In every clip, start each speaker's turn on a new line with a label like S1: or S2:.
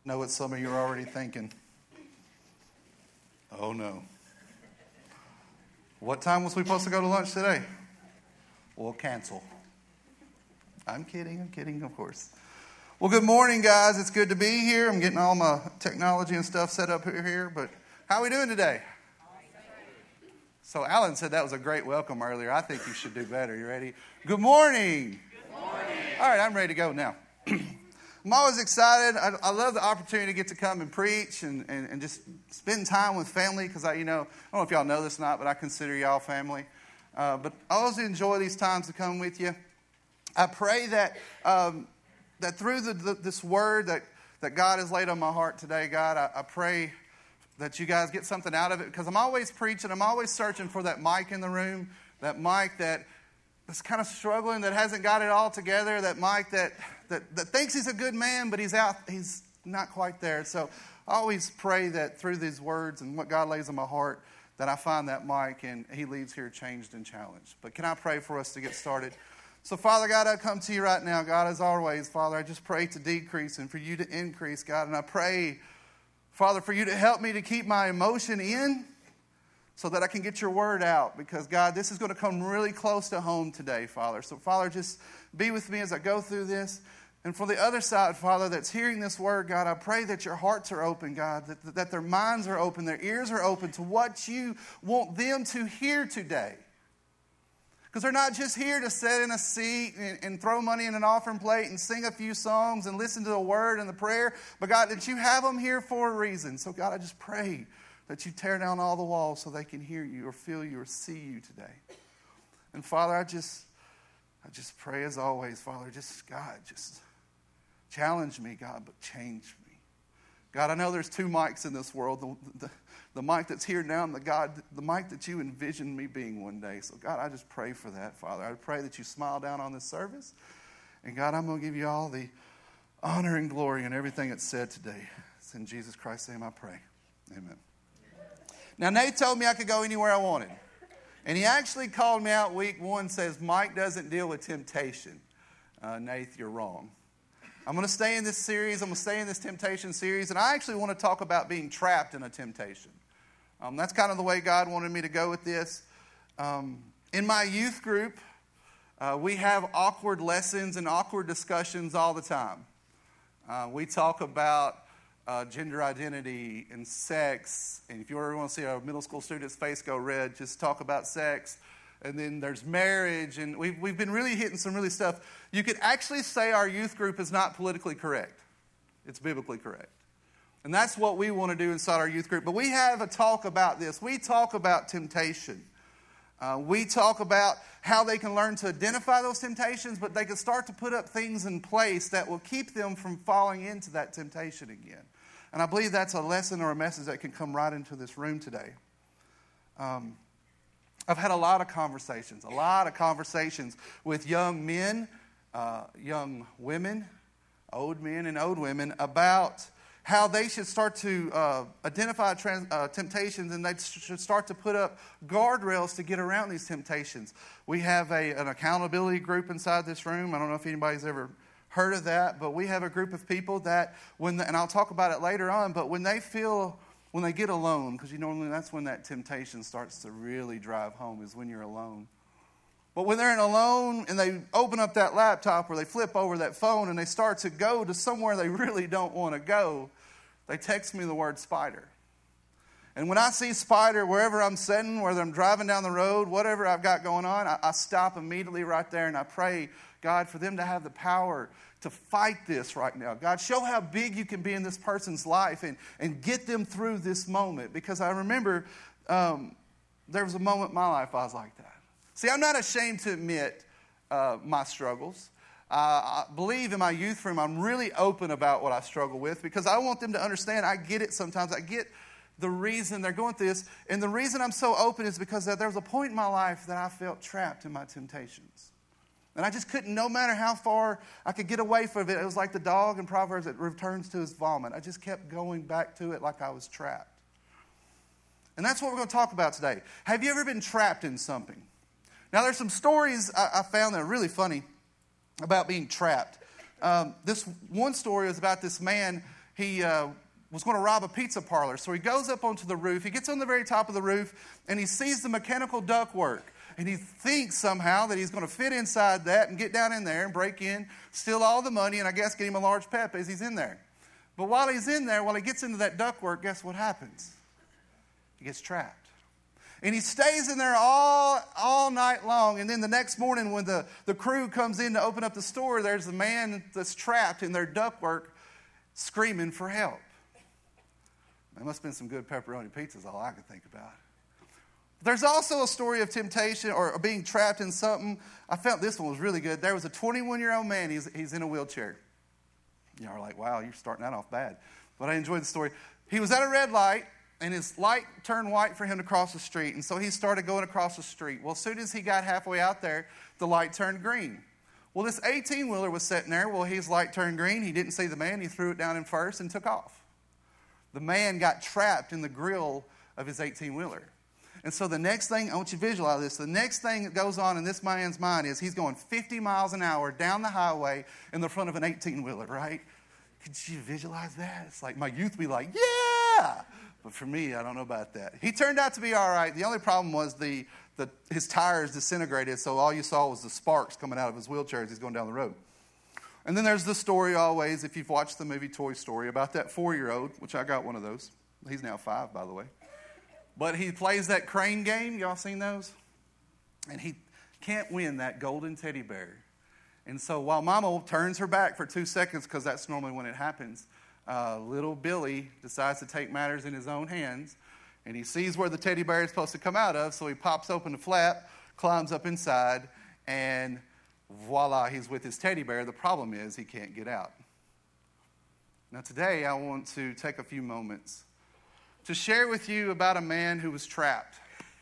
S1: Know what some of you are already thinking. Oh no. What time was we supposed to go to lunch today? We'll cancel. I'm kidding, of course. Well, good morning, guys. It's good to be here. I'm getting all my technology and stuff set up here, but how are we doing today? So Alan said that was a great welcome earlier. I think you should do better. You ready? Good morning.
S2: Good morning.
S1: All right, I'm ready to go now. I'm always excited. I love the opportunity to get to come and preach and just spend time with family because I don't know if y'all know this or not, but I consider y'all family. But I always enjoy these times to come with you. I pray that that through this word that God has laid on my heart today, God, I pray that you guys get something out of it because I'm always preaching. I'm always searching for that mic in the room, that mic that's kind of struggling, that hasn't got it all together, that mic that thinks he's a good man, but he's not quite there. So I always pray that through these words and what God lays on my heart, that I find that mic and he leaves here changed and challenged. But can I pray for us to get started? So, Father God, I come to you right now, God, as always, Father, I just pray to decrease and for you to increase, God. And I pray, Father, for you to help me to keep my emotion in so that I can get your word out. Because, God, this is going to come really close to home today, Father. So, Father, just be with me as I go through this. And for the other side, Father, that's hearing this word, God, I pray that your hearts are open, God, that their minds are open, their ears are open to what you want them to hear today. Because they're not just here to sit in a seat and throw money in an offering plate and sing a few songs and listen to the word and the prayer. But God, that you have them here for a reason. So God, I just pray that you tear down all the walls so they can hear you or feel you or see you today. And Father, I just pray as always, Father, just challenge me, God, but change me. God, I know there's two mics in this world. The mic that's here now and the mic that you envisioned me being one day. So, God, I just pray for that, Father. I pray that you smile down on this service. And, God, I'm going to give you all the honor and glory in everything that's said today. It's in Jesus Christ's name I pray. Amen. Now, Nate told me I could go anywhere I wanted. And he actually called me out week one, says, Mike doesn't deal with temptation. Nate, you're wrong. I'm going to stay in this series. I'm going to stay in this temptation series. And I actually want to talk about being trapped in a temptation. That's kind of the way God wanted me to go with this. In my youth group, we have awkward lessons and awkward discussions all the time. We talk about gender identity and sex. And if you ever want to see a middle school student's face go red, just talk about sex. And then there's marriage. And we've been really hitting some really stuff. You could actually say our youth group is not politically correct. It's biblically correct. And that's what we want to do inside our youth group. But we have a talk about this. We talk about temptation. We talk about how they can learn to identify those temptations, but they can start to put up things in place that will keep them from falling into that temptation again. And I believe that's a lesson or a message that can come right into this room today. I've had a lot of conversations with young men, young women, old men and old women about how they should start to identify temptations, and they should start to put up guardrails to get around these temptations. We have an accountability group inside this room. I don't know if anybody's ever heard of that, but we have a group of people that, and I'll talk about it later on, but when they get alone, because normally that's when that temptation starts to really drive home, is when you're alone. But when they're alone and they open up that laptop or they flip over that phone and they start to go to somewhere they really don't want to go, they text me the word spider. And when I see spider, wherever I'm sitting, whether I'm driving down the road, whatever I've got going on, I stop immediately right there and I pray, God, for them to have the power to fight this right now. God, show how big you can be in this person's life and get them through this moment. Because I remember there was a moment in my life I was like that. See, I'm not ashamed to admit my struggles. I believe in my youth room, I'm really open about what I struggle with because I want them to understand. I get it sometimes. I get the reason they're going through this. And the reason I'm so open is because there was a point in my life that I felt trapped in my temptations. And I just couldn't, no matter how far I could get away from it. It was like the dog in Proverbs that returns to his vomit. I just kept going back to it like I was trapped. And that's what we're going to talk about today. Have you ever been trapped in something? Now, there's some stories I found that are really funny about being trapped. This one story was about this man, was going to rob a pizza parlor. So he goes up onto the roof. He gets on the very top of the roof, and he sees the mechanical ductwork. And he thinks somehow that he's going to fit inside that and get down in there and break in, steal all the money, and I guess get him a large pep as he's in there. But while he's in there, while he gets into that ductwork, guess what happens? He gets trapped. And he stays in there all night long. And then the next morning when the crew comes in to open up the store, there's a man that's trapped in their ductwork screaming for help. There must have been some good pepperoni pizzas, all I could think about. There's also a story of temptation or being trapped in something. I felt this one was really good. There was a 21-year-old man. He's in a wheelchair. You are like, wow, you're starting that off bad. But I enjoyed the story. He was at a red light, and his light turned white for him to cross the street. And so he started going across the street. Well, as soon as he got halfway out there, the light turned green. Well, this 18-wheeler was sitting there. Well, his light turned green. He didn't see the man. He threw it down in first and took off. The man got trapped in the grill of his 18-wheeler. And so the next thing, I want you to visualize this, the next thing that goes on in this man's mind is he's going 50 miles an hour down the highway in the front of an 18-wheeler, right? Could you visualize that? It's like my youth be like, yeah! But for me, I don't know about that. He turned out to be all right. The only problem was his tires disintegrated, so all you saw was the sparks coming out of his wheelchair as he's going down the road. And then there's the story always, if you've watched the movie Toy Story, about that 4-year-old, which I got one of those. He's now 5, by the way. But he plays that crane game. Y'all seen those? And he can't win that golden teddy bear. And so while Mama turns her back for 2 seconds, because that's normally when it happens, little Billy decides to take matters in his own hands. And he sees where the teddy bear is supposed to come out of, so he pops open the flap, climbs up inside, and voila, he's with his teddy bear. The problem is he can't get out. Now today I want to take a few moments to share with you about a man who was trapped.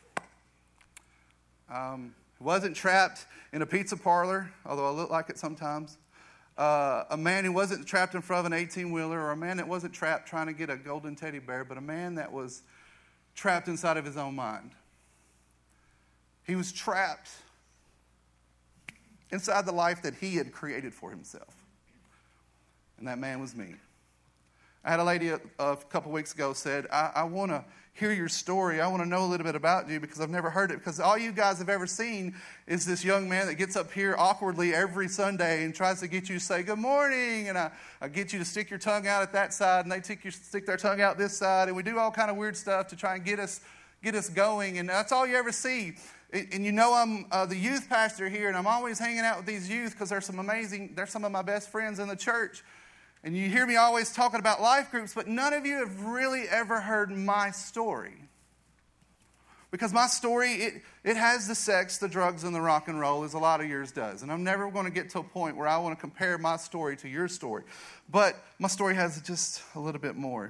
S1: He wasn't trapped in a pizza parlor, although I look like it sometimes. A man who wasn't trapped in front of an 18-wheeler, or a man that wasn't trapped trying to get a golden teddy bear, but a man that was trapped inside of his own mind. He was trapped inside the life that he had created for himself. And that man was me. I had a lady a couple weeks ago said, I want to hear your story. I want to know a little bit about you because I've never heard it. Because all you guys have ever seen is this young man that gets up here awkwardly every Sunday and tries to get you to say good morning. And I get you to stick your tongue out at that side, and they stick their tongue out this side. And we do all kind of weird stuff to try and get us going. And that's all you ever see. And you know I'm the youth pastor here, and I'm always hanging out with these youth because they're some of my best friends in the church. And you hear me always talking about life groups, but none of you have really ever heard my story. Because my story, it has the sex, the drugs, and the rock and roll, as a lot of yours does. And I'm never going to get to a point where I want to compare my story to your story. But my story has just a little bit more.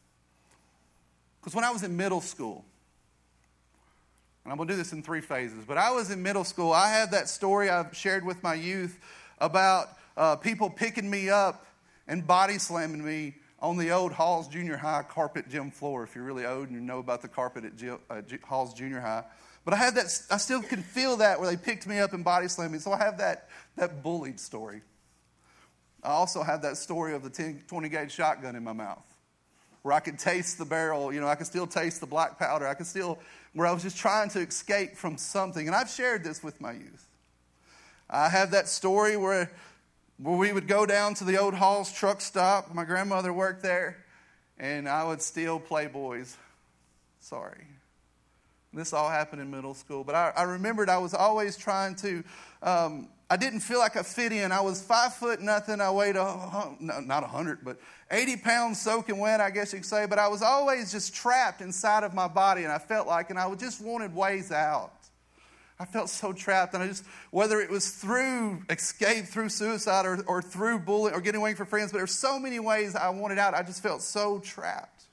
S1: Because when I was in middle school, and I'm going to do this in 3 phases, but I was in middle school, I had that story I've shared with my youth about people picking me up and body slamming me on the old Halls Junior High carpet gym floor, if you're really old and you know about the carpet at Halls Junior High. But I had that, I still can feel that where they picked me up and body slammed me. So I have that bullied story. I also have that story of the 20 gauge shotgun in my mouth, where I could taste the barrel, I could still taste the black powder. Where I was just trying to escape from something. And I've shared this with my youth. I have that story where we would go down to the old Halls truck stop. My grandmother worked there, and I would steal Playboys. Sorry. This all happened in middle school. But I remembered I was always trying to, I didn't feel like I fit in. I was 5 foot nothing. I weighed, not 100, but 80 pounds soaking wet, I guess you could say. But I was always just trapped inside of my body, and I felt like, and I just wanted ways out. I felt so trapped, and whether it was through escape, through suicide, or through bullying, or getting away from friends, but there were so many ways I wanted out. I just felt so trapped.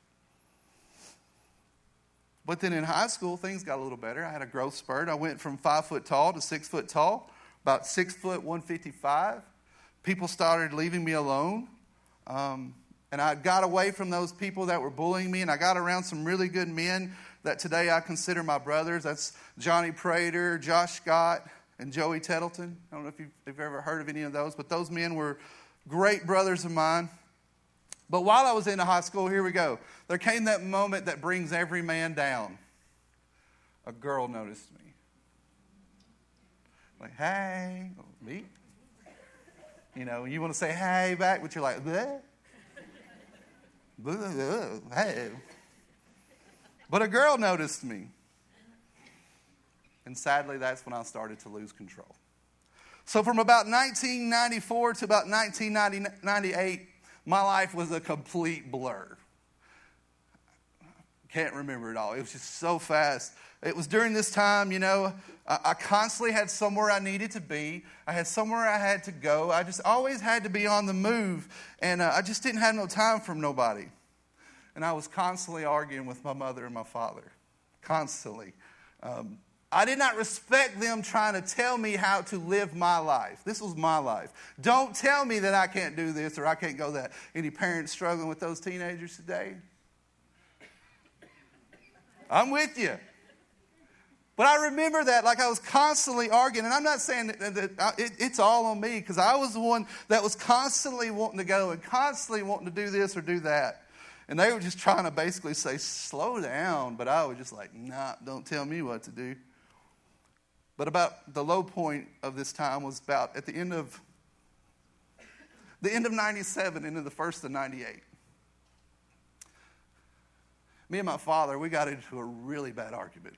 S1: But then in high school, things got a little better. I had a growth spurt. I went from 5 foot tall to 6 foot tall, about 6 foot 155. People started leaving me alone. And I got away from those people that were bullying me, and I got around some really good men that today I consider my brothers. That's Johnny Prater, Josh Scott, and Joey Tettleton. I don't know if you've ever heard of any of those, but those men were great brothers of mine. But while I was in high school, here we go. There came that moment that brings every man down. A girl noticed me. Like, hey, me? You know, you want to say hey back, but you're like, bleh. Hey. But a girl noticed me. And sadly, that's when I started to lose control. So from about 1994 to about 1998, my life was a complete blur. Can't remember it all. It was just so fast. It was during this time, you know, I constantly had somewhere I needed to be. I had somewhere I had to go. I just always had to be on the move. And I just didn't have no time for nobody. And I was constantly arguing with my mother and my father. Constantly. I did not respect them trying to tell me how to live my life. This was my life. Don't tell me that I can't do this or I can't go that. Any parents struggling with those teenagers today? I'm with you. But I remember that like I was constantly arguing. And I'm not saying that it's all on me, because I was the one that was constantly wanting to go and constantly wanting to do this or do that. And they were just trying to basically say, slow down. But I was just like, nah, don't tell me what to do. But about the low point of this time was about at the end of 97 into the first of 98. Me and my father, we got into a really bad argument.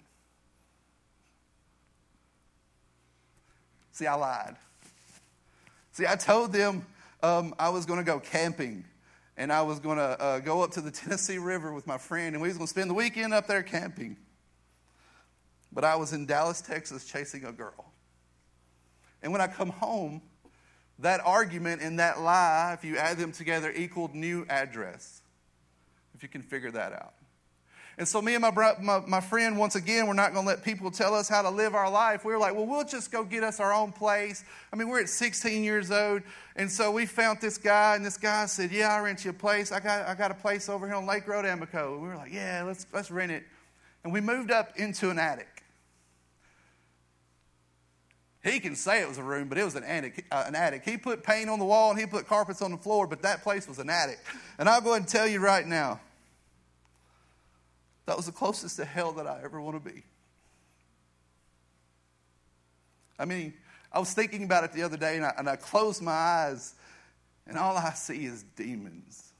S1: See, I lied. See, I told them I was going to go camping. And I was going to go up to the Tennessee River with my friend. And we was going to spend the weekend up there camping. But I was in Dallas, Texas, chasing a girl. And when I come home, that argument and that lie, if you add them together, equaled new address. If you can figure that out. And so me and my friend, once again, we're not going to let people tell us how to live our life. We were like, well, we'll just go get us our own place. I mean, we're at 16 years old. And so we found this guy, and this guy said, yeah, I'll rent you a place. I got a place over here on Lake Road, Amico. And we were like, yeah, let's rent it. And we moved up into an attic. He can say it was a room, but it was an attic. He put paint on the wall and he put carpets on the floor, but that place was an attic. And I'll go ahead and tell you right now, that was the closest to hell that I ever want to be. I mean, I was thinking about it the other day, and I closed my eyes, and all I see is demons.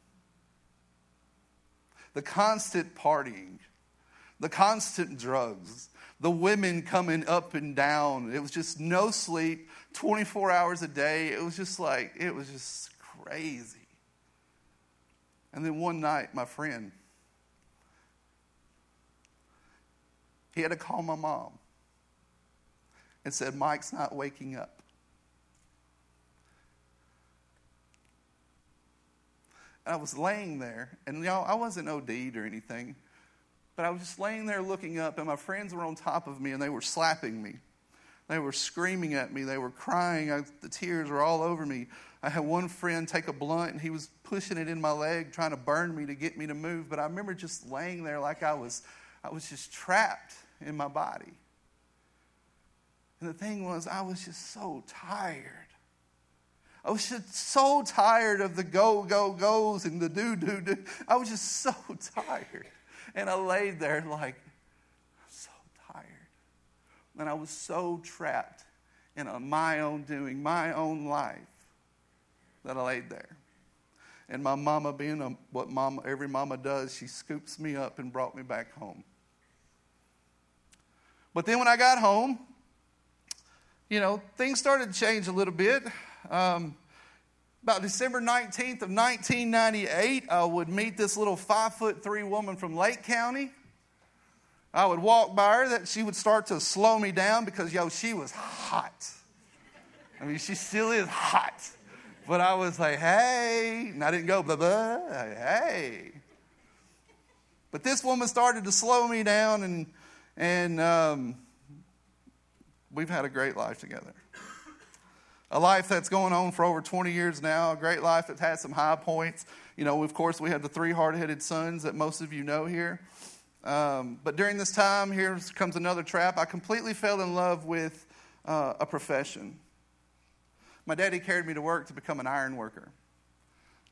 S1: The constant partying, the constant drugs, the women coming up and down. It was just no sleep, 24 hours a day. It was just crazy. And then one night, my friend, he had to call my mom and said, Mike's not waking up. And I was laying there, and y'all, I wasn't OD'd or anything, but I was just laying there looking up, and my friends were on top of me, and they were slapping me. They were screaming at me. They were crying. The tears were all over me. I had one friend take a blunt, and he was pushing it in my leg, trying to burn me to get me to move. But I remember just laying there like I was just trapped in my body. And the thing was, I was just so tired. I was just so tired of the goes and the do. I was just so tired. And I laid there like, I'm so tired. And I was so trapped in my own doing, my own life, that I laid there. And my mama, being what every mama does, she scoops me up and brought me back home. But then when I got home, things started to change a little bit. About December 19th of 1998, I would meet this little 5'3" woman from Lake County. I would walk by her, that she would start to slow me down because, she was hot. I mean, she still is hot. But I was like, hey, and I didn't go, blah, blah, hey. But this woman started to slow me down, and we've had a great life together. A life that's going on for over 20 years now. A great life that's had some high points. Of course, we have the 3 hard-headed sons that most of you know here. But during this time, here comes another trap. I completely fell in love with a profession. My daddy carried me to work to become an iron worker.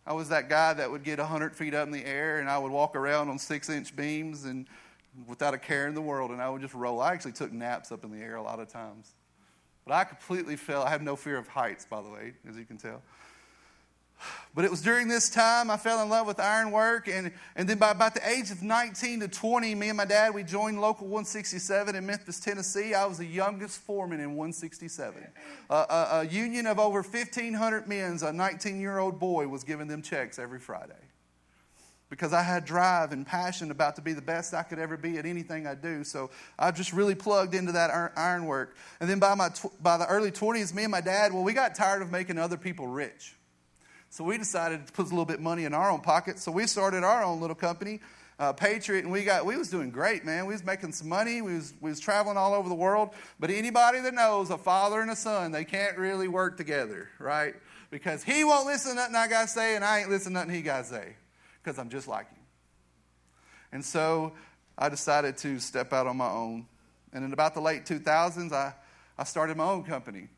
S1: I was that guy that would get 100 feet up in the air, and I would walk around on 6-inch beams and without a care in the world, and I would just roll. I actually took naps up in the air a lot of times. But I completely fell. I have no fear of heights, by the way, as you can tell. But it was during this time I fell in love with ironwork, and then by about the age of 19 to 20, me and my dad, we joined Local 167 in Memphis, Tennessee. I was the youngest foreman in 167. A union of over 1,500 men, a 19-year-old boy was giving them checks every Friday. Because I had drive and passion about to be the best I could ever be at anything I do. So I just really plugged into that ironwork. And then by the early 20s, me and my dad, we got tired of making other people rich. So we decided to put a little bit of money in our own pocket. So we started our own little company, Patriot, and we was doing great, man. We was making some money. We was traveling all over the world. But anybody that knows a father and a son, they can't really work together, right? Because he won't listen to nothing I got to say, and I ain't listening to nothing he got to say. Because I'm just like him. And so I decided to step out on my own. And in about the late 2000s, I started my own company.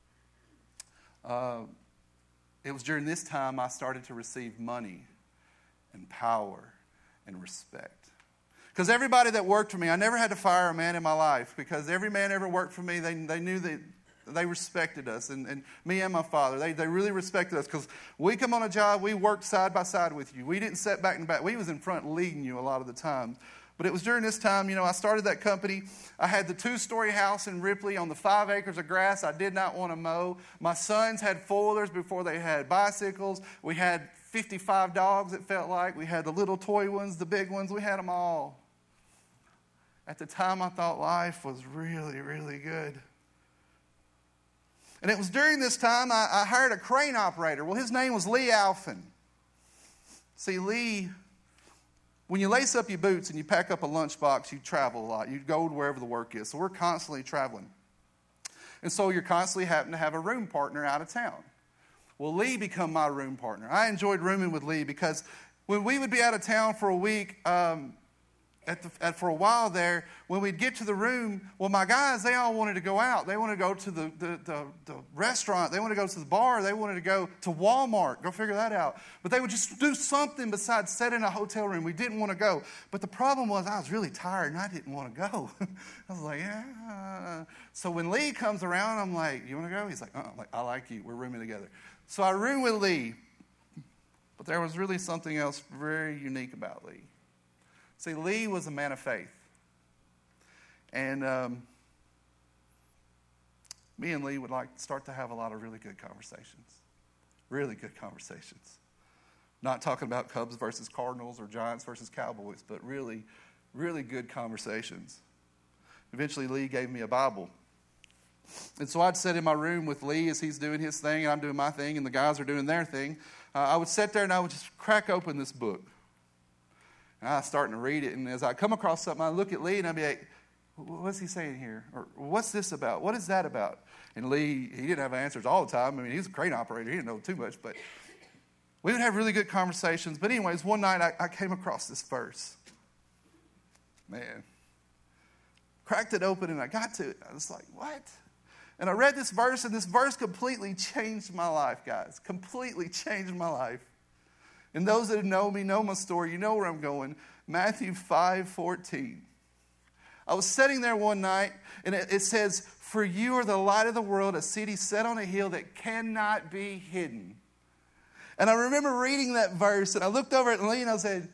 S1: It was during this time I started to receive money and power and respect. Because everybody that worked for me, I never had to fire a man in my life. Because every man ever worked for me, they knew that they respected us, and me and my father, they really respected us because we come on a job, we worked side by side with you. We didn't sit back and back. We was in front leading you a lot of the time. But it was during this time, I started that company. I had the 2-story house in Ripley on the 5 acres of grass I did not want to mow. My sons had four-wheelers before they had bicycles. We had 55 dogs, it felt like. We had the little toy ones, the big ones. We had them all. At the time, I thought life was really, really good. And it was during this time I hired a crane operator. Well, his name was Lee Alphin. See, Lee, when you lace up your boots and you pack up a lunchbox, you travel a lot. You go to wherever the work is. So we're constantly traveling. And so you're constantly having to have a room partner out of town. Well, Lee became my room partner. I enjoyed rooming with Lee because when we would be out of town for a week, for a while there, when we'd get to the room, my guys, they all wanted to go out. They wanted to go to the restaurant. They wanted to go to the bar. They wanted to go to Walmart. Go figure that out. But they would just do something besides sit in a hotel room. We didn't want to go. But the problem was I was really tired and I didn't want to go. I was like, yeah. So when Lee comes around, I'm like, you want to go? He's like, I'm like, I like you. We're rooming together. So I roomed with Lee. But there was really something else very unique about Lee. See, Lee was a man of faith. And me and Lee would start to have a lot of really good conversations. Really good conversations. Not talking about Cubs versus Cardinals or Giants versus Cowboys, but really, really good conversations. Eventually, Lee gave me a Bible. And so I'd sit in my room with Lee as he's doing his thing and I'm doing my thing and the guys are doing their thing. I would sit there and I would just crack open this book. And I was starting to read it, and as I come across something, I look at Lee, and I'd be like, what's he saying here? Or what's this about? What is that about? And Lee, he didn't have answers all the time. I mean, he was a crane operator. He didn't know too much, but we would have really good conversations. But anyways, one night I came across this verse. Man. Cracked it open, and I got to it. I was like, what? And I read this verse, and this verse completely changed my life, guys. Completely changed my life. And those that know me know my story. You know where I'm going. Matthew 5:14. I was sitting there one night, and it says, "For you are the light of the world, a city set on a hill that cannot be hidden." And I remember reading that verse, and I looked over at Lee, and I said,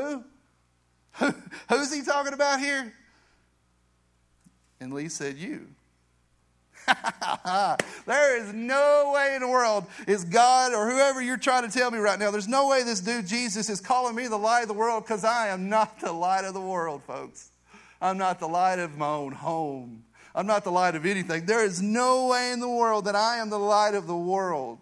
S1: Who's he talking about here? And Lee said, you. There is no way in the world is God or whoever you're trying to tell me right now, there's no way this dude Jesus is calling me the light of the world, because I am not the light of the world, folks. I'm not the light of my own home. I'm not the light of anything. There is no way in the world that I am the light of the world.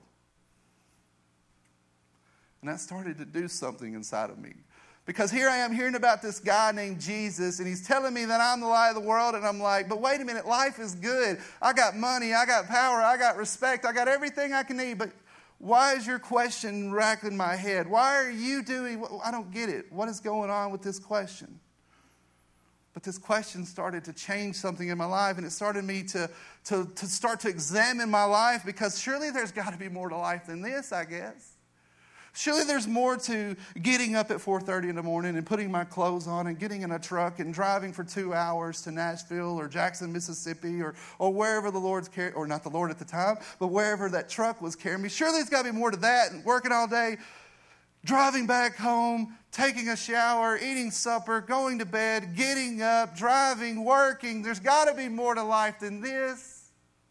S1: And that started to do something inside of me. Because here I am hearing about this guy named Jesus, and he's telling me that I'm the light of the world, and I'm like, but wait a minute, life is good. I got money, I got power, I got respect, I got everything I can need, but why is your question racking my head? Why are you doing, I don't get it. What is going on with this question? But this question started to change something in my life, and it started me to start to examine my life, because surely there's got to be more to life than this, I guess. Surely there's more to getting up at 4:30 in the morning and putting my clothes on and getting in a truck and driving for 2 hours to Nashville or Jackson, Mississippi or wherever the Lord's carrying, or not the Lord at the time, but wherever that truck was carrying me. Surely there's got to be more to that, and working all day, driving back home, taking a shower, eating supper, going to bed, getting up, driving, working. There's got to be more to life than this.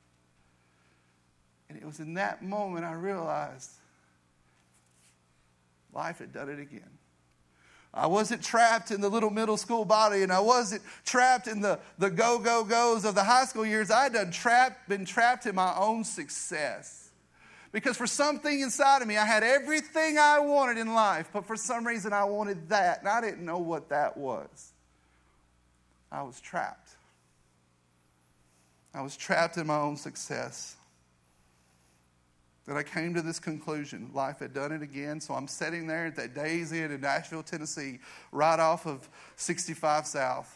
S1: And it was in that moment I realized life had done it again. I wasn't trapped in the little middle school body, and I wasn't trapped in the go-go-goes of the high school years. I had been trapped in my own success. Because for something inside of me, I had everything I wanted in life, but for some reason I wanted that, and I didn't know what that was. I was trapped. I was trapped in my own success. Then I came to this conclusion. Life had done it again. So I'm sitting there at that Days Inn in Nashville, Tennessee, right off of 65 South.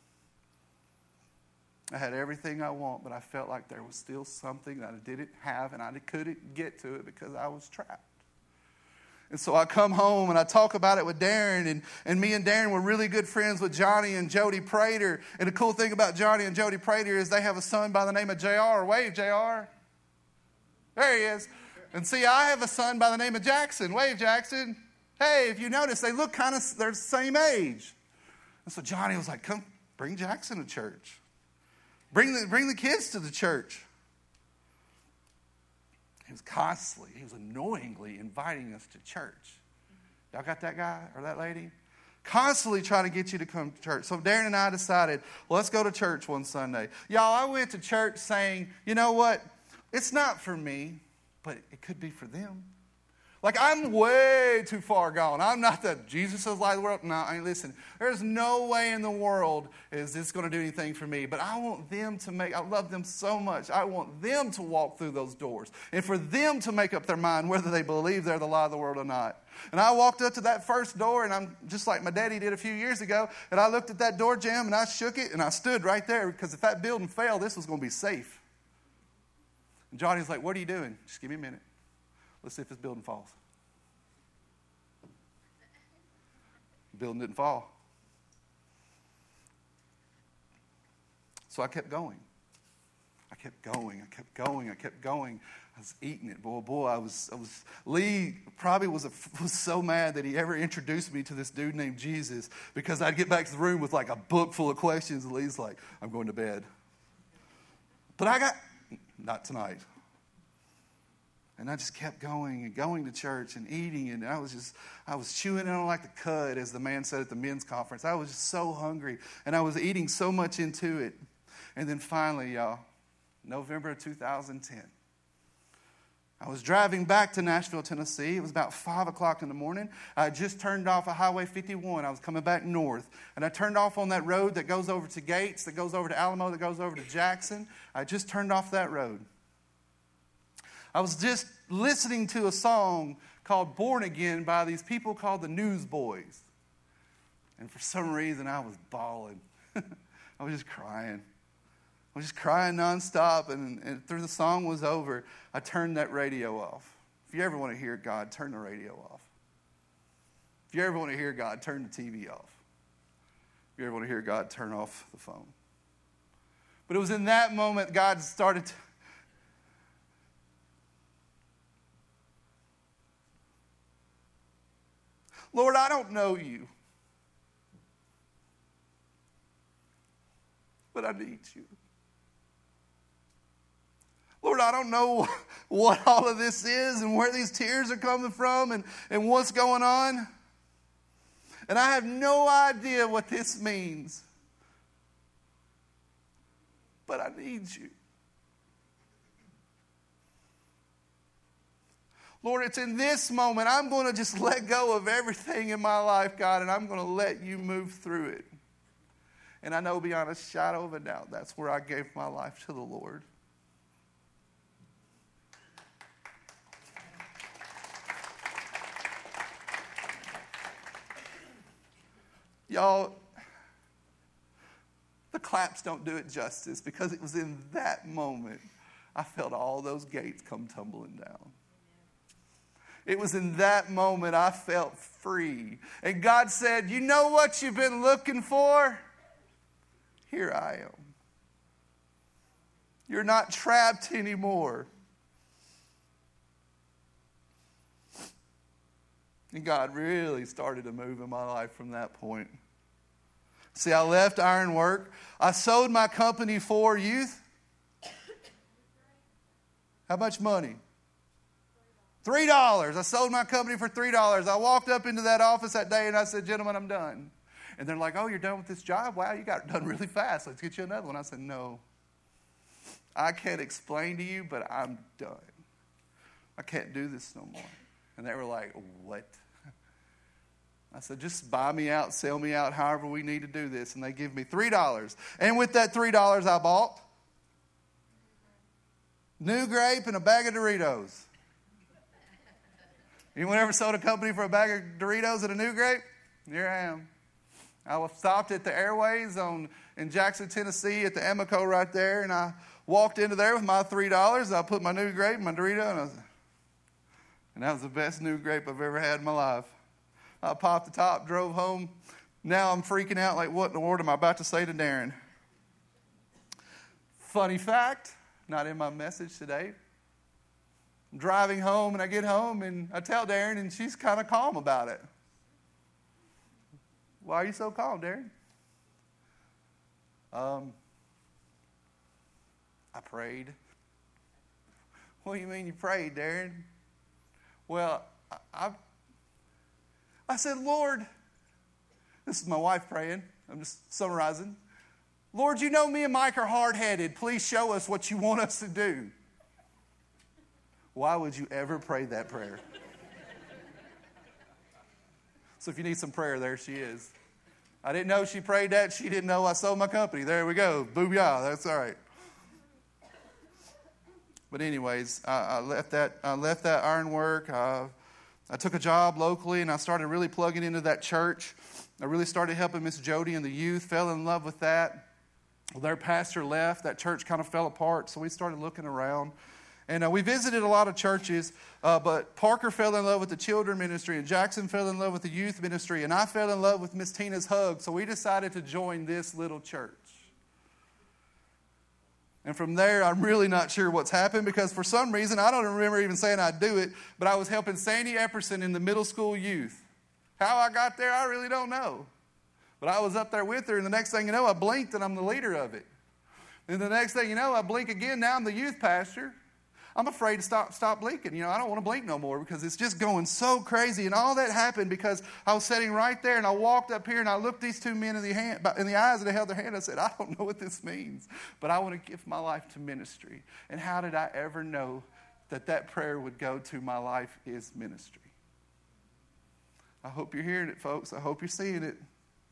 S1: I had everything I want, but I felt like there was still something that I didn't have, and I couldn't get to it because I was trapped. And so I come home and I talk about it with Darren, and me and Darren were really good friends with Johnny and Jody Prater. And the cool thing about Johnny and Jody Prater is they have a son by the name of JR. Wave, JR. There he is. And see, I have a son by the name of Jackson. Wave, Jackson. Hey, if you notice, they look they're the same age. And so Johnny was like, come, bring Jackson to church. Bring the kids to the church. He was annoyingly inviting us to church. Y'all got that guy or that lady? Constantly trying to get you to come to church. So Darren and I decided, well, let's go to church one Sunday. Y'all, I went to church saying, you know what? It's not for me, but it could be for them. Like, I'm way too far gone. I'm not the Jesus is light of the world. No, listen, there's no way in the world is this going to do anything for me. But I want them to I love them so much. I want them to walk through those doors. And for them to make up their mind whether they believe they're the light of the world or not. And I walked up to that first door, and I'm just like my daddy did a few years ago. And I looked at that door jamb, and I shook it, and I stood right there. Because if that building fell, this was going to be safe. And Johnny's like, what are you doing? Just give me a minute. Let's see if this building falls. The building didn't fall. So I kept going. I kept going. I was eating it. Lee probably was so mad that he ever introduced me to this dude named Jesus, because I'd get back to the room with like a book full of questions, and Lee's like, I'm going to bed. But not tonight. And I just kept going and going to church and eating, and I was chewing on like the cud, as the man said at the men's conference. I was just so hungry, and I was eating so much into it. And then finally, y'all, November of 2010, I was driving back to Nashville, Tennessee. It was about 5 o'clock in the morning. I had just turned off of Highway 51. I was coming back north. And I turned off on that road that goes over to Gates, that goes over to Alamo, that goes over to Jackson. I just turned off that road. I was just listening to a song called Born Again by these people called the Newsboys. And for some reason, I was bawling. I was just crying. I was just crying nonstop, and through the song was over, I turned that radio off. If you ever want to hear God, turn the radio off. If you ever want to hear God, turn the TV off. If you ever want to hear God, turn off the phone. But it was in that moment God started to... Lord, I don't know you, but I need you. Lord, I don't know what all of this is and where these tears are coming from and what's going on. And I have no idea what this means. But I need you. Lord, it's in this moment I'm going to just let go of everything in my life, God, and I'm going to let you move through it. And I know beyond a shadow of a doubt that's where I gave my life to the Lord. Y'all, the claps don't do it justice, because it was in that moment I felt all those gates come tumbling down. It was in that moment I felt free. And God said, you know what you've been looking for? Here I am. You're not trapped anymore. And God really started to move in my life from that point. See, I left ironwork. I sold my company for youth. How much money? $3. I sold my company for $3. I walked up into that office that day and I said, gentlemen, I'm done. And they're like, oh, you're done with this job? Wow, you got it done really fast. Let's get you another one. I said, no. I can't explain to you, but I'm done. I can't do this no more. And they were like, what? I said, just buy me out, sell me out, however we need to do this. And they give me $3. And with that $3, I bought New Grape and a bag of Doritos. Anyone ever sold a company for a bag of Doritos and a New Grape? Here I am. I stopped at the Airways in Jackson, Tennessee at the Amoco right there. And I walked into there with my $3. And I put my New Grape, my Dorito, and that was the best New Grape I've ever had in my life. I popped the top, drove home. Now I'm freaking out like, what in the world am I about to say to Darren? Funny fact, not in my message today. I'm driving home and I get home and I tell Darren and she's kind of calm about it. Why are you so calm, Darren? I prayed. What do you mean you prayed, Darren? Well, I said, Lord, this is my wife praying. I'm just summarizing. Lord, you know me and Mike are hard-headed. Please show us what you want us to do. Why would you ever pray that prayer? So if you need some prayer, there she is. I didn't know she prayed that. She didn't know I sold my company. There we go. Booyah. That's all right. But anyways, I left that ironwork. I took a job locally, and I started really plugging into that church. I really started helping Miss Jody and the youth. Fell in love with that. Well, their pastor left. That church kind of fell apart, so we started looking around. And we visited a lot of churches, but Parker fell in love with the children ministry, and Jackson fell in love with the youth ministry, and I fell in love with Miss Tina's hug, so we decided to join this little church. And from there, I'm really not sure what's happened because for some reason, I don't remember even saying I'd do it, but I was helping Sandy Epperson in the middle school youth. How I got there, I really don't know. But I was up there with her, and the next thing you know, I blinked, and I'm the leader of it. And the next thing you know, I blink again, now I'm the youth pastor. I'm afraid to stop blinking. I don't want to blink no more because it's just going so crazy. And all that happened because I was sitting right there and I walked up here and I looked these two men in the eyes and I held their hand. I said, I don't know what this means, but I want to give my life to ministry. And how did I ever know that prayer would go to my life is ministry? I hope you're hearing it, folks. I hope you're seeing it.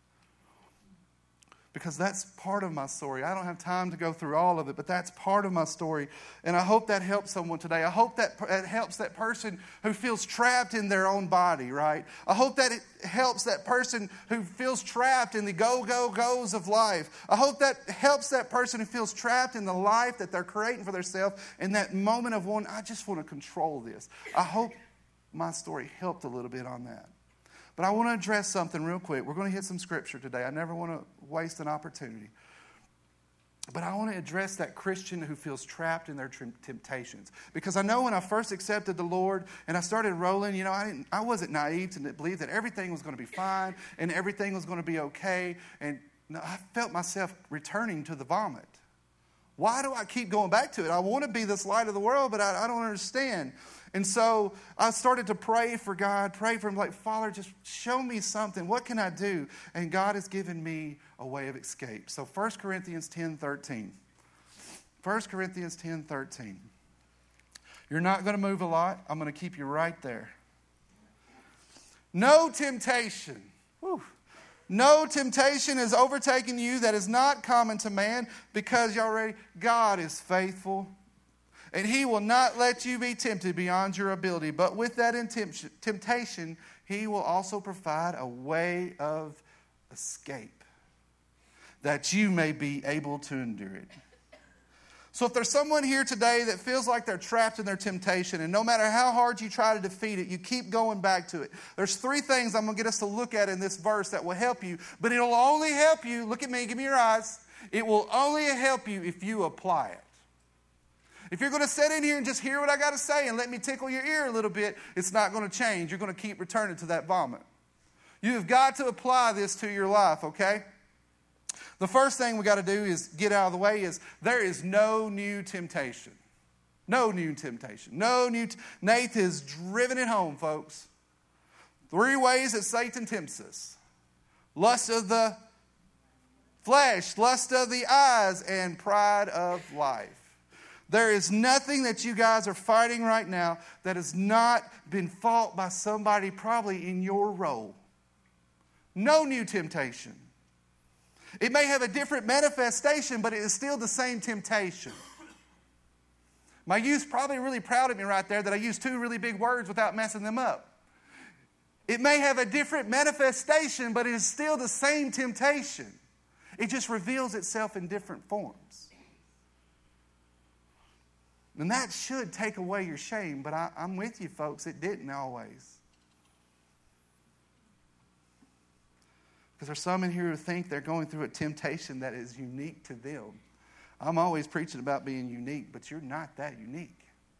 S1: Because that's part of my story. I don't have time to go through all of it, but that's part of my story. And I hope that helps someone today. I hope that it helps that person who feels trapped in their own body, right? I hope that it helps that person who feels trapped in the go-go-goes of life. I hope that helps that person who feels trapped in the life that they're creating for themselves in that moment of I just want to control this. I hope my story helped a little bit on that. But I want to address something real quick. We're going to hit some scripture today. I never want to waste an opportunity. But I want to address that Christian who feels trapped in their temptations. Because I know when I first accepted the Lord and I started rolling, I wasn't naive to believe that everything was going to be fine and everything was going to be okay. And I felt myself returning to the vomit. Why do I keep going back to it? I want to be this light of the world, but I don't understand. And so I started to pray for God, pray for him, like, Father, just show me something. What can I do? And God has given me a way of escape. So 1 Corinthians 10:13. 1 Corinthians 10:13. You're not going to move a lot. I'm going to keep you right there. No temptation. No temptation is overtaking you that is not common to man, because y'all ready? God is faithful. And he will not let you be tempted beyond your ability. But with that temptation, he will also provide a way of escape, that you may be able to endure it. So if there's someone here today that feels like they're trapped in their temptation, and no matter how hard you try to defeat it, you keep going back to it. There's 3 things I'm going to get us to look at in this verse that will help you, but it'll only help you, look at me, give me your eyes, it will only help you if you apply it. If you're going to sit in here and just hear what I got to say and let me tickle your ear a little bit, it's not going to change. You're going to keep returning to that vomit. You've got to apply this to your life, okay? The first thing we got to do is get out of the way is there is no new temptation. No new temptation. Nate has driven it home, folks. 3 ways that Satan tempts us. Lust of the flesh, lust of the eyes, and pride of life. There is nothing that you guys are fighting right now that has not been fought by somebody probably in your role. No new temptation. It may have a different manifestation, but it is still the same temptation. My youth's probably really proud of me right there that I used 2 really big words without messing them up. It may have a different manifestation, but it is still the same temptation. It just reveals itself in different forms. And that should take away your shame, but I'm with you, folks. It didn't always. Because there's some in here who think they're going through a temptation that is unique to them. I'm always preaching about being unique, but you're not that unique.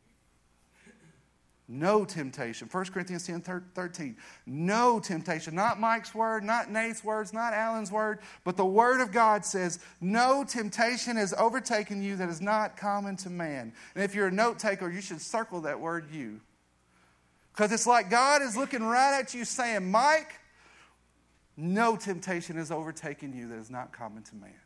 S1: No temptation. 1 Corinthians 10:13. No temptation. Not Mike's word, not Nate's words, not Alan's word, but the word of God says, no temptation has overtaken you that is not common to man. And if you're a note taker, you should circle that word you. Because it's like God is looking right at you saying, Mike, no temptation has overtaken you that is not common to man.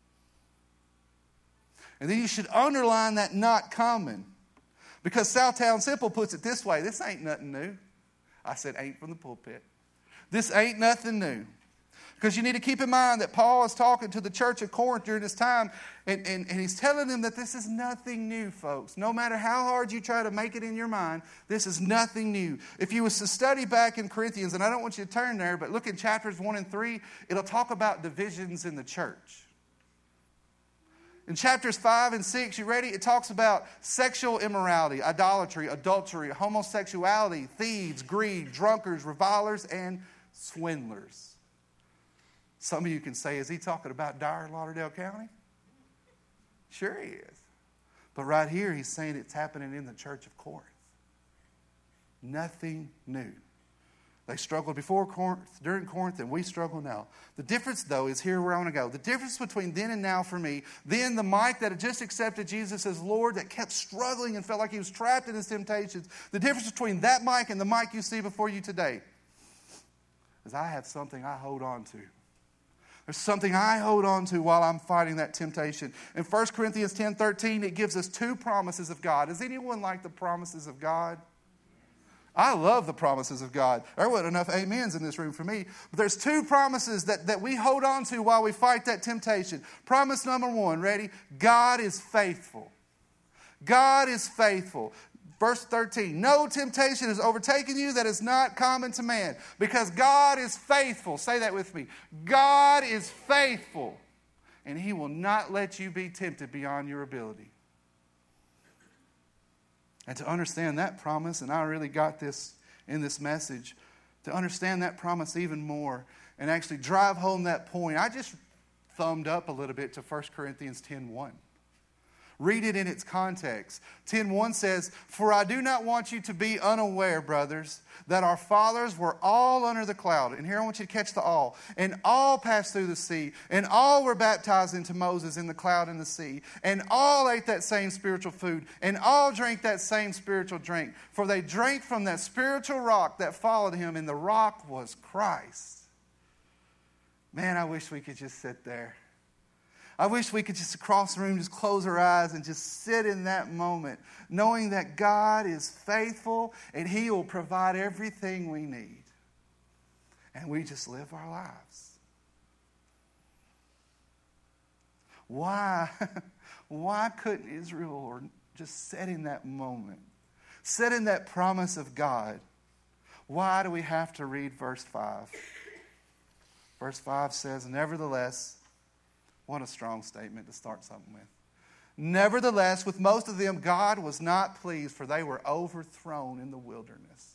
S1: And then you should underline that not common. Because Southtown Simple puts it this way, this ain't nothing new. I said ain't from the pulpit. This ain't nothing new. Because you need to keep in mind that Paul is talking to the church of Corinth during this time, and he's telling them that this is nothing new, folks. No matter how hard you try to make it in your mind, this is nothing new. If you was to study back in Corinthians, and I don't want you to turn there, but look in chapters 1 and 3, it'll talk about divisions in the church. In chapters 5 and 6, you ready? It talks about sexual immorality, idolatry, adultery, homosexuality, thieves, greed, drunkards, revilers, and swindlers. Some of you can say, is he talking about Dyer, Lauderdale County? Sure he is. But right here, he's saying it's happening in the church of Corinth. Nothing new. They struggled before Corinth, during Corinth, and we struggle now. The difference, though, is here where I want to go. The difference between then and now for me, then the Mike that had just accepted Jesus as Lord, that kept struggling and felt like he was trapped in his temptations, the difference between that Mike and the Mike you see before you today is I have something I hold on to. There's something I hold on to while I'm fighting that temptation. In 1 Corinthians 10:13, it gives us 2 promises of God. Does anyone like the promises of God? I love the promises of God. There wasn't enough amens in this room for me. But there's 2 promises that we hold on to while we fight that temptation. Promise number 1, ready? God is faithful. God is faithful. Verse 13, no temptation has overtaken you that is not common to man, because God is faithful. Say that with me. God is faithful, and he will not let you be tempted beyond your ability. And to understand that promise, and I really got this in this message, to understand that promise even more and actually drive home that point, I just thumbed up a little bit to 1 Corinthians 10:1. Read it in its context. 10:1 says, for I do not want you to be unaware, brothers, that our fathers were all under the cloud. And here I want you to catch the all. And all passed through the sea. And all were baptized into Moses in the cloud and the sea. And all ate that same spiritual food. And all drank that same spiritual drink. For they drank from that spiritual rock that followed him. And the rock was Christ. Man, I wish we could just sit there. I wish we could just across the room just close our eyes and just sit in that moment, knowing that God is faithful and he will provide everything we need. And we just live our lives. Why couldn't Israel just sit in that moment, sit in that promise of God? Why do we have to read verse 5? Verse 5 says, nevertheless, what a strong statement to start something with. Nevertheless, with most of them, God was not pleased, for they were overthrown in the wilderness.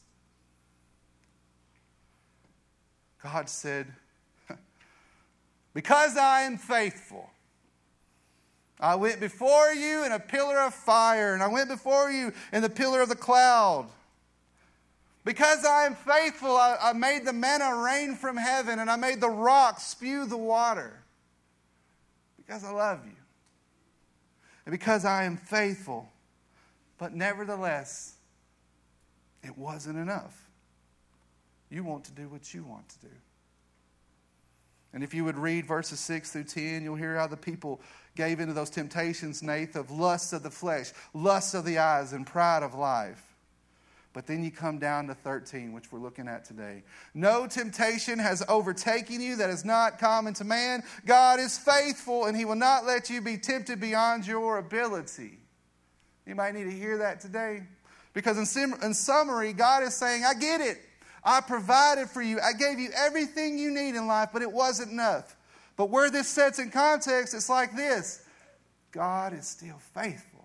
S1: God said, because I am faithful, I went before you in a pillar of fire, and I went before you in the pillar of the cloud. Because I am faithful, I made the manna rain from heaven, and I made the rocks spew the water. Because I love you. And because I am faithful. But nevertheless, it wasn't enough. You want to do what you want to do. And if you would read verses 6 through 10, you'll hear how the people gave into those temptations, Nath, of lust of the flesh, lust of the eyes, and pride of life. But then you come down to 13, which we're looking at today. No temptation has overtaken you that is not common to man. God is faithful, and He will not let you be tempted beyond your ability. You might need to hear that today. Because in summary, God is saying, I get it. I provided for you. I gave you everything you need in life, but it wasn't enough. But where this sets in context, it's like this. God is still faithful.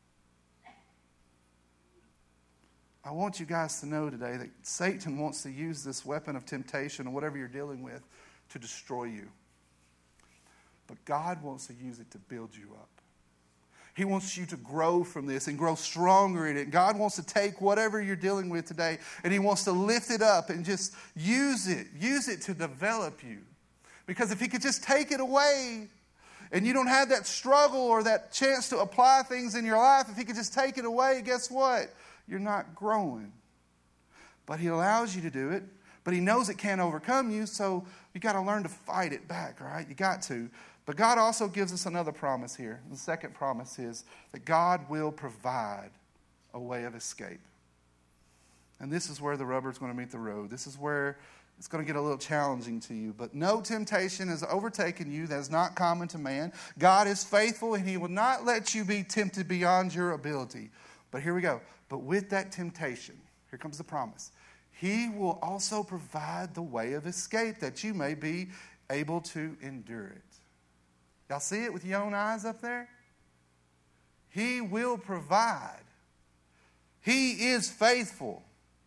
S1: I want you guys to know today that Satan wants to use this weapon of temptation or whatever you're dealing with to destroy you. But God wants to use it to build you up. He wants you to grow from this and grow stronger in it. God wants to take whatever you're dealing with today and He wants to lift it up and just use it. Use it to develop you. Because if He could just take it away and you don't have that struggle or that chance to apply things in your life, if He could just take it away, guess what? You're not growing. But He allows you to do it. But He knows it can't overcome you, so you got to learn to fight it back, all right? You got to. But God also gives us another promise here. The second promise is that God will provide a way of escape. And this is where the rubber's going to meet the road. This is where it's going to get a little challenging to you. But no temptation has overtaken you that is not common to man. God is faithful, and He will not let you be tempted beyond your ability. But here we go. But with that temptation, here comes the promise. He will also provide the way of escape that you may be able to endure it. Y'all see it with your own eyes up there? He will provide. He is faithful.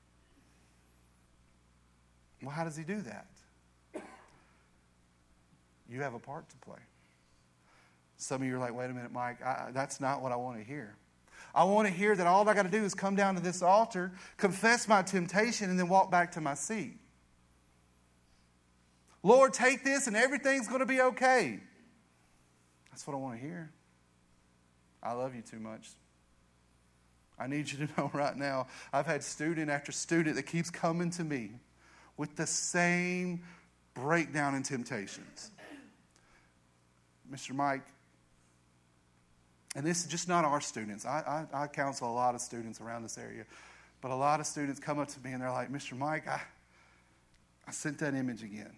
S1: Well, how does He do that? You have a part to play. Some of you are like, wait a minute, Mike, that's not what I want to hear. I want to hear that all I got to do is come down to this altar, confess my temptation, and then walk back to my seat. Lord, take this and everything's going to be okay. That's what I want to hear. I love you too much. I need you to know right now, I've had student after student that keeps coming to me with the same breakdown in temptations. Mr. Mike, and this is just not our students. I counsel a lot of students around this area. But a lot of students come up to me and they're like, Mr. Mike, I sent that image again.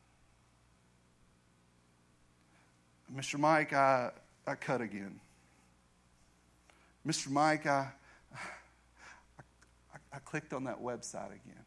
S1: Mr. Mike, I cut again. Mr. Mike, I clicked on that website again.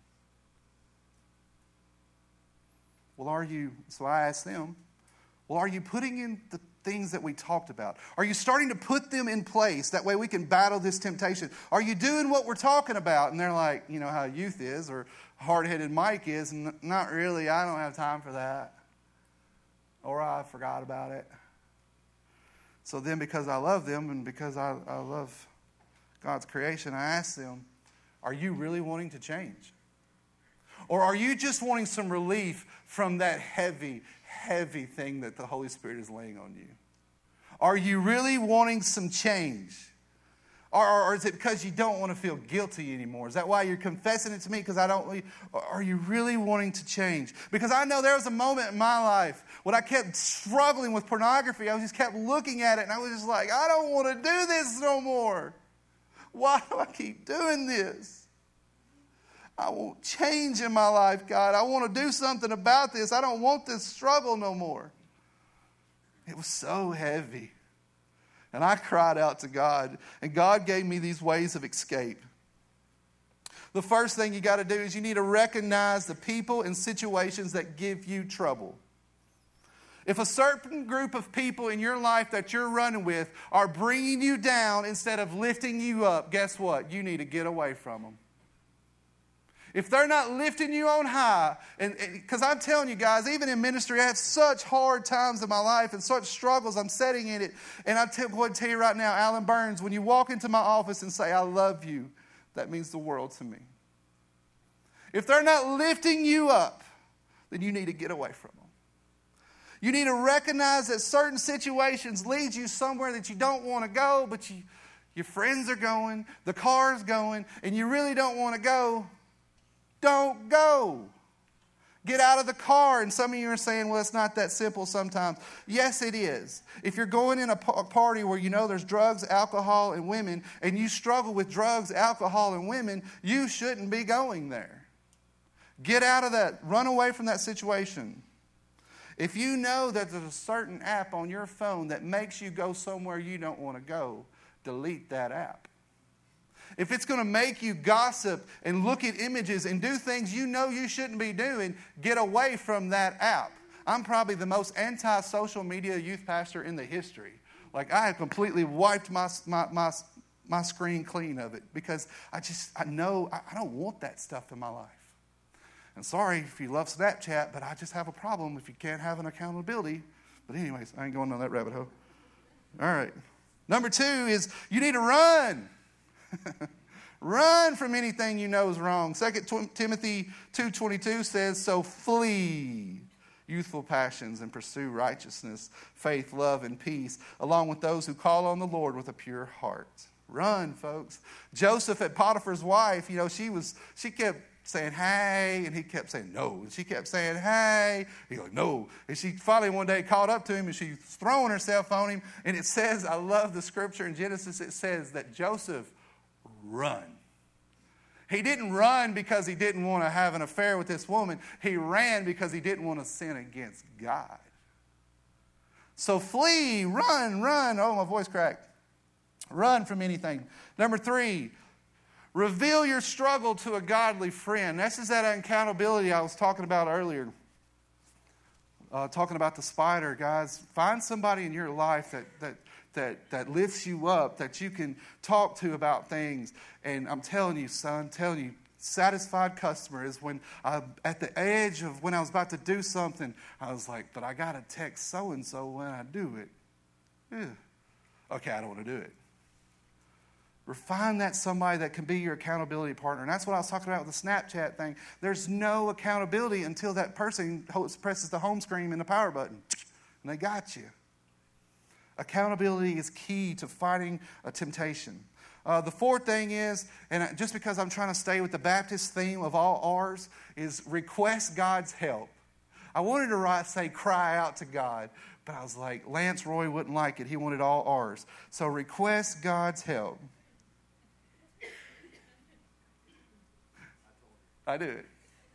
S1: Well, so I asked them, well, are you putting in the things that we talked about? Are you starting to put them in place? That way we can battle this temptation. Are you doing what we're talking about? And they're like, you know how youth is, or hard-headed Mike is, and not really, I don't have time for that. Or I forgot about it. So then because I love them and because I love God's creation, I ask them, are you really wanting to change? Or are you just wanting some relief from that heavy, heavy thing that the Holy Spirit is laying on you? Are you really wanting some change? Or is it because you don't want to feel guilty anymore? Is that why you're confessing it to me? Because I don't. Are you really wanting to change? Because I know there was a moment in my life when I kept struggling with pornography. I just kept looking at it, and I was just like, I don't want to do this no more. Why do I keep doing this? I want change in my life, God. I want to do something about this. I don't want this struggle no more. It was so heavy. And I cried out to God, and God gave me these ways of escape. The first thing you got to do is you need to recognize the people and situations that give you trouble. If a certain group of people in your life that you're running with are bringing you down instead of lifting you up, guess what? You need to get away from them. If they're not lifting you on high, and because I'm telling you guys, even in ministry, I have such hard times in my life and such struggles I'm setting in it. And I'm going to tell you right now, Alan Burns, when you walk into my office and say, I love you, that means the world to me. If they're not lifting you up, then you need to get away from them. You need to recognize that certain situations lead you somewhere that you don't want to go, but your friends are going, the car's going, and you really don't want to go. Don't go. Get out of the car. And some of you are saying, well, it's not that simple sometimes. Yes, it is. If you're going in a party where you know there's drugs, alcohol, and women, and you struggle with drugs, alcohol, and women, you shouldn't be going there. Get out of that. Run away from that situation. If you know that there's a certain app on your phone that makes you go somewhere you don't want to go, delete that app. If it's going to make you gossip and look at images and do things you know you shouldn't be doing, get away from that app. I'm probably the most anti-social media youth pastor in the history. Like, I have completely wiped my screen clean of it because I know I don't want that stuff in my life. And sorry if you love Snapchat, but I just have a problem if you can't have an accountability. But anyways, I ain't going down that rabbit hole. All right. Number 2 is you need to run. Run from anything you know is wrong. 2 Timothy 2:22 says, so flee youthful passions and pursue righteousness, faith, love, and peace, along with those who call on the Lord with a pure heart. Run, folks. Joseph at Potiphar's wife, she kept saying, hey, and he kept saying, no. And she kept saying, hey. He goes, no. And she finally one day caught up to him, and she's throwing herself on him. And it says, I love the scripture in Genesis, it says that Joseph run. He didn't run because he didn't want to have an affair with this woman. He ran because he didn't want to sin against God. So flee, run. Oh, my voice cracked. Run from anything. Number 3, reveal your struggle to a godly friend. This is that accountability I was talking about earlier. Talking about the spider, guys. Find somebody in your life that lifts you up, that you can talk to about things. And I'm telling you, satisfied customer is when at the edge of when I was about to do something, I was like, but I got to text so-and-so when I do it. Okay, I don't want to do it. Find that somebody that can be your accountability partner. And that's what I was talking about with the Snapchat thing. There's no accountability until that person presses the home screen and the power button. And they got you. Accountability is key to fighting a temptation. The 4th thing is, and just because I'm trying to stay with the Baptist theme of all R's, is request God's help. I wanted to say cry out to God, but I was like, Lance Roy wouldn't like it. He wanted all R's. So request God's help. I do it.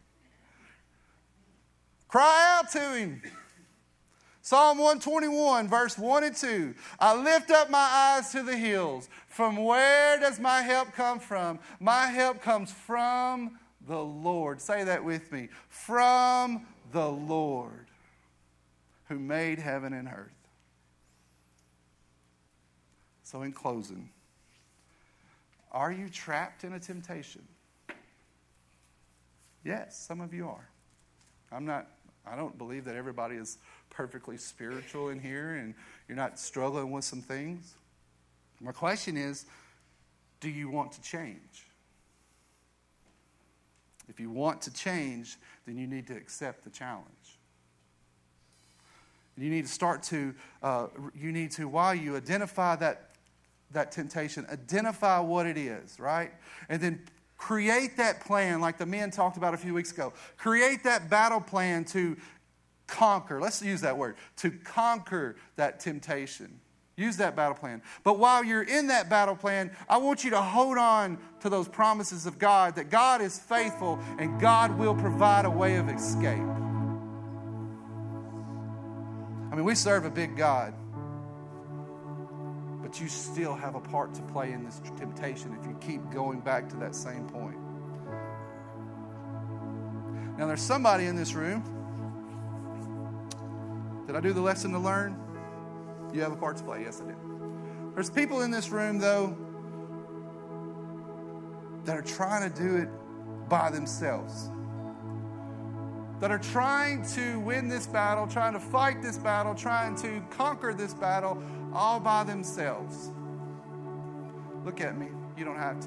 S1: Cry out to him. Psalm 121, verse 1 and 2. I lift up my eyes to the hills. From where does my help come from? My help comes from the Lord. Say that with me. From the Lord, who made heaven and earth. So in closing, are you trapped in a temptation? Yes, some of you are. I don't believe that everybody is perfectly spiritual in here and you're not struggling with some things. My question is, do you want to change? If you want to change, then you need to accept the challenge. You need to while you identify that temptation, identify what it is, right? And then create that plan like the men talked about a few weeks ago. Create that battle plan to conquer. Let's use that word. To conquer that temptation. Use that battle plan. But while you're in that battle plan, I want you to hold on to those promises of God, that God is faithful and God will provide a way of escape. I mean, we serve a big God, but you still have a part to play in this temptation if you keep going back to that same point. Now, there's somebody in this room Did I do the lesson to learn? You have a part to play. Yes, I did. There's people in this room, though, that are trying to do it by themselves. That are trying to win this battle, trying to fight this battle, trying to conquer this battle all by themselves. Look at me. You don't have to.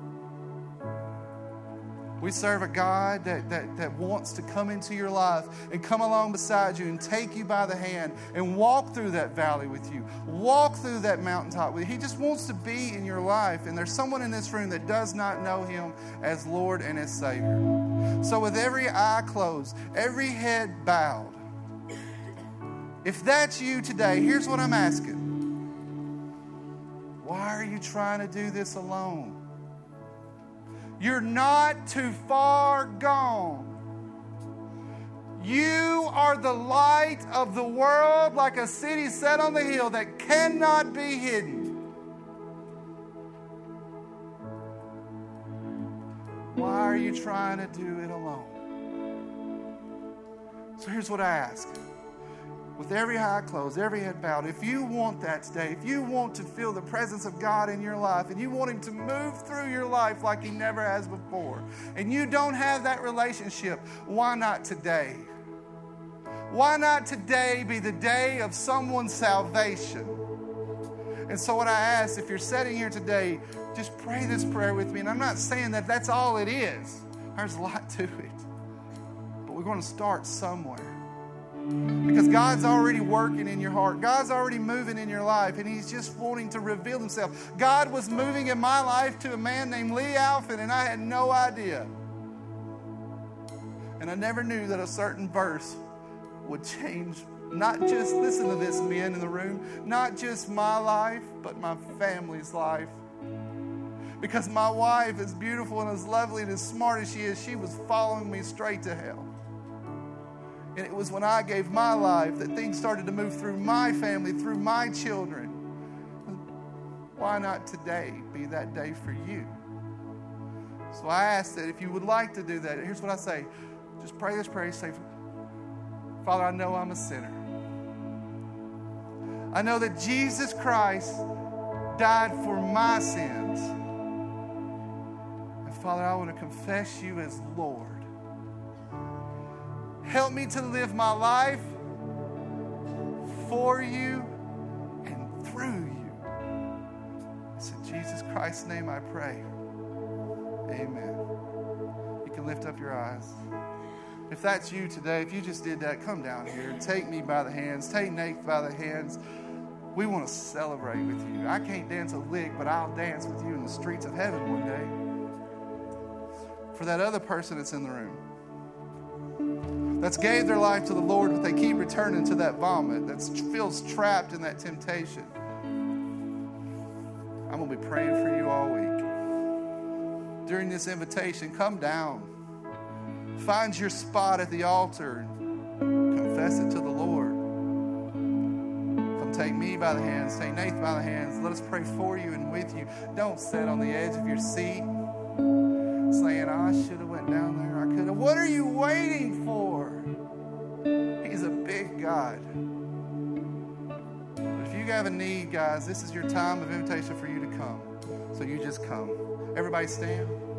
S1: We serve a God that wants to come into your life and come along beside you and take you by the hand and walk through that valley with you, walk through that mountaintop with you. He just wants to be in your life. And there's someone in this room that does not know Him as Lord and as Savior. So with every eye closed, every head bowed, if that's you today, here's what I'm asking. Why are you trying to do this alone? You're not too far gone. You are the light of the world, like a city set on the hill that cannot be hidden. Why are you trying to do it alone? So here's what I ask. With every eye closed, every head bowed, if you want that today, if you want to feel the presence of God in your life, and you want Him to move through your life like He never has before, and you don't have that relationship, why not today? Why not today be the day of someone's salvation? And so what I ask, if you're sitting here today, just pray this prayer with me. And I'm not saying that that's all it is. There's a lot to it. But we're going to start somewhere. Because God's already working in your heart. God's already moving in your life. And He's just wanting to reveal Himself. God was moving in my life to a man named Lee Alfin, and I had no idea. And I never knew that a certain verse would change, not just, listen to this, men in the room, not just my life, but my family's life. Because my wife, as beautiful and as lovely and as smart as she is, she was following me straight to hell. And it was when I gave my life that things started to move through my family, through my children. Why not today be that day for you? So I ask that if you would like to do that, here's what I say. Just pray this prayer. Say, Father, I know I'm a sinner. I know that Jesus Christ died for my sins. And Father, I want to confess you as Lord. Help me to live my life for you and through you. It's in Jesus Christ's name I pray. Amen. You can lift up your eyes. If that's you today, if you just did that, come down here. Take me by the hands. Take Nate by the hands. We want to celebrate with you. I can't dance a lick, but I'll dance with you in the streets of heaven one day. For that other person that's in the room, that's gave their life to the Lord, but they keep returning to that vomit, that feels trapped in that temptation. I'm going to be praying for you all week. During this invitation, come down. Find your spot at the altar and confess it to the Lord. Come take me by the hands, take Nathan by the hands. Let us pray for you and with you. Don't sit on the edge of your seat saying, I should have went down there. I could have. What are you waiting for? He's a big God. But if you have a need, guys, this is your time of invitation for you to come. So you just come. Everybody stand.